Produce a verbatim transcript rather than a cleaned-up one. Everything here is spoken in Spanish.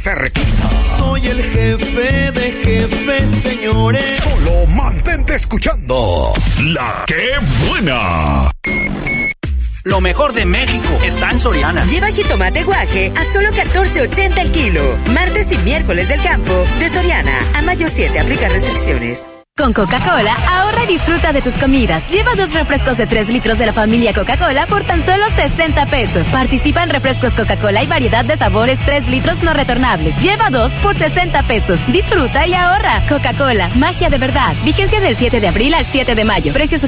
cerquita. Soy el jefe de jefes, señores. Solo mantente escuchando La Que Buena. Lo mejor de México está en Soriana. Lleva jitomate guaje a solo catorce ochenta el kilo. Martes y miércoles del campo de Soriana. A mayo siete aplica restricciones. Con Coca-Cola, ahorra y disfruta de tus comidas. Lleva dos refrescos de tres litros de la familia Coca-Cola por tan solo sesenta pesos. Participa en refrescos Coca-Cola y variedad de sabores tres litros no retornables. Lleva dos por sesenta pesos. Disfruta y ahorra. Coca-Cola, magia de verdad. Vigencia del siete de abril al siete de mayo. Precios